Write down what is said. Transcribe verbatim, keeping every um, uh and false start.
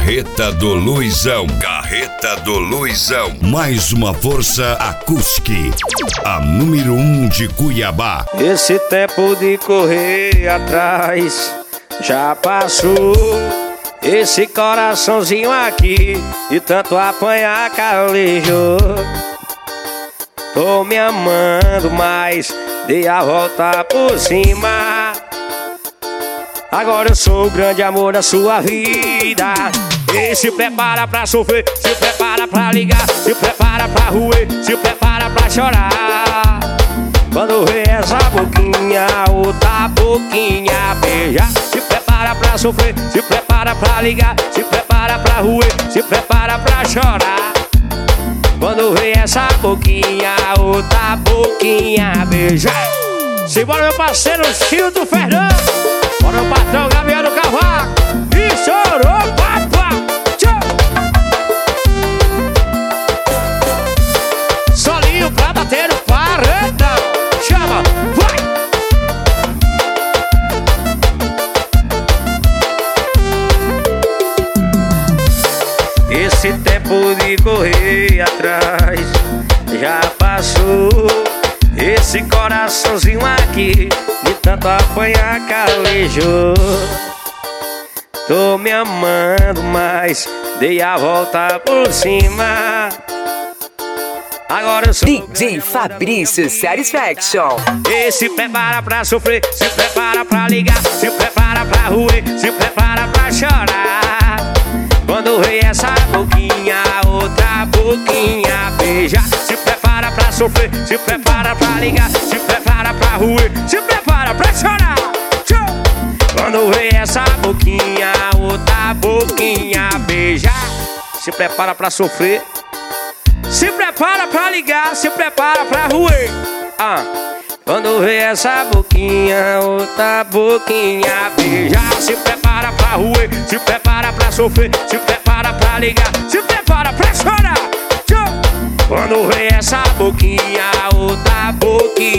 Carreta do Luizão, Carreta do Luizão. Mais uma força acústica, a número um de Cuiabá. Esse tempo de correr atrás já passou. Esse coraçãozinho aqui de tanto apanhar calejou. Tô me amando, mas dei a volta por cima. Agora eu sou o grande amor da sua vida. E se prepara pra sofrer, se prepara pra ligar, se prepara pra roer, se prepara pra chorar. Quando vê essa boquinha, outra boquinha beijar. Se prepara pra sofrer, se prepara pra ligar, se prepara pra roer, se prepara pra chorar. Quando vê essa boquinha, outra boquinha beijar. Simbora meu parceiro Chilton Fernando. Bora o patrão Gabriel do Cavaco. E chorou, papá. Solinho pra bater no paredão. Chama, vai. Esse tempo de correr atrás já passou. Esse coraçãozinho aqui de tanto apanhar calejou. Tô me amando, mas dei a volta por cima. Agora eu sou D J Fabrício Satisfaction. E se prepara pra sofrer, se prepara pra ligar, se prepara pra roer, se prepara pra chorar. Quando vê essa boquinha, outra boquinha beijar. Se prepara pra sofrer, se prepara pra ligar, se prepara pra roer, se prepara pra chorar. Quando vê essa boquinha, outra boquinha beijar. Se prepara pra sofrer, se prepara pra ligar, se prepara pra roer. Ah. Quando vê essa boquinha, outra boquinha beijar. Se prepara pra roer, se prepara pra sofrer, se prepara pra ligar, se prepara pra chorar. Quando vê essa boquinha, outra boquinha